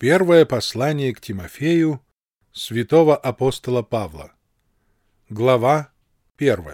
Первое послание к Тимофею святого апостола Павла. Глава 1.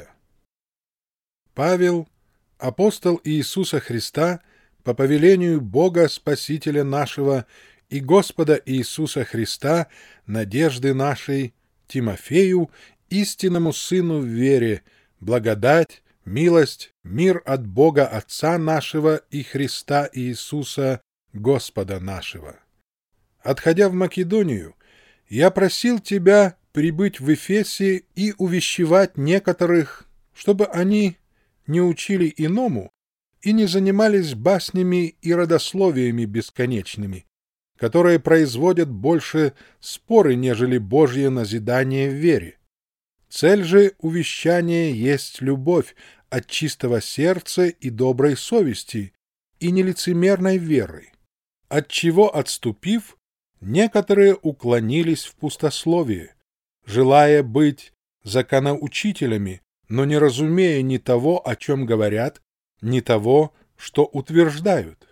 Павел, апостол Иисуса Христа, по повелению Бога Спасителя нашего и Господа Иисуса Христа, надежды нашей, Тимофею, истинному сыну в вере, благодать, милость, мир от Бога Отца нашего и Христа Иисуса, Господа нашего. Отходя в Македонию, я просил тебя прибыть в Эфесе и увещевать некоторых, чтобы они не учили иному и не занимались баснями и родословиями бесконечными, которые производят больше споры, нежели Божье назидание в вере. Цель же увещания есть любовь от чистого сердца и доброй совести, и нелицемерной веры, отчего, отступив, некоторые уклонились в пустословие, желая быть законоучителями, но не разумея ни того, о чем говорят, ни того, что утверждают.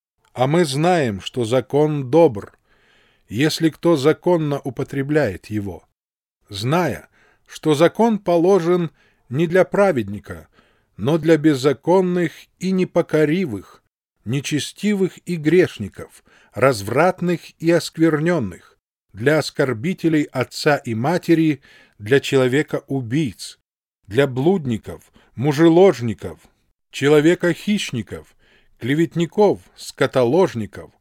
А мы знаем, что закон добр, если кто законно употребляет его, зная, что закон положен не для праведника, но для беззаконных и непокоривых, нечестивых и грешников, развратных и оскверненных, для оскорбителей отца и матери, для человека-убийц, для блудников, мужеложников, человека-хищников, клеветников, скотоложников,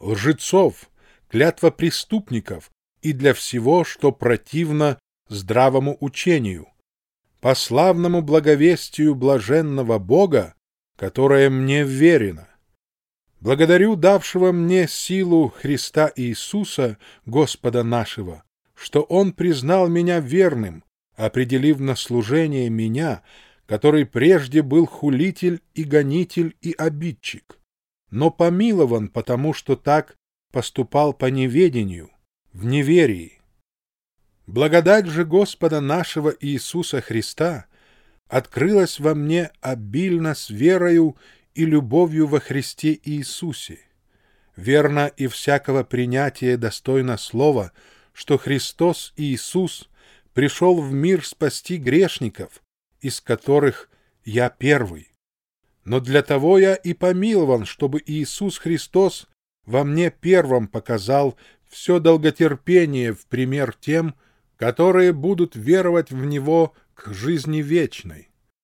лжецов, клятвопреступников и для всего, что противно здравому учению, по славному благовестию блаженного Бога, которое мне вверено. Благодарю давшего мне силу Христа Иисуса, Господа нашего, что Он признал меня верным, определив на служение меня, который прежде был хулитель и гонитель и обидчик, но помилован, потому что так поступал по неведению, в неверии. Благодать же Господа нашего Иисуса Христа открылась во мне обильно с верою и любовью во Христе Иисусе. Верно и всякого принятия достойно слова, что Христос Иисус пришел в мир спасти грешников, из которых я первый. Но для того я и помилован, чтобы Иисус Христос во мне первым показал все долготерпение в пример тем, которые будут веровать в Него к жизни вечной.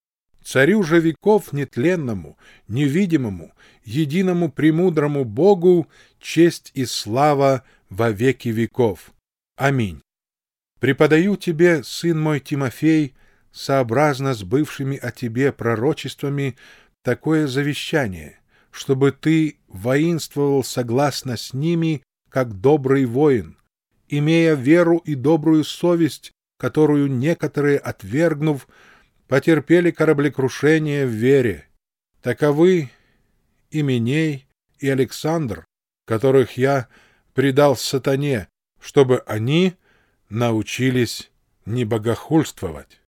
Царю же веков нетленному, невидимому, единому премудрому Богу честь и слава во веки веков. Аминь. Преподаю тебе, сын мой Тимофей, сообразно с бывшими о тебе пророчествами, такое завещание, чтобы ты воинствовал согласно с ними, как добрый воин, имея веру и добрую совесть, которую некоторые, отвергнув, потерпели кораблекрушение в вере. Таковы Именей и Александр, которых я предал сатане, чтобы они научились не богохульствовать.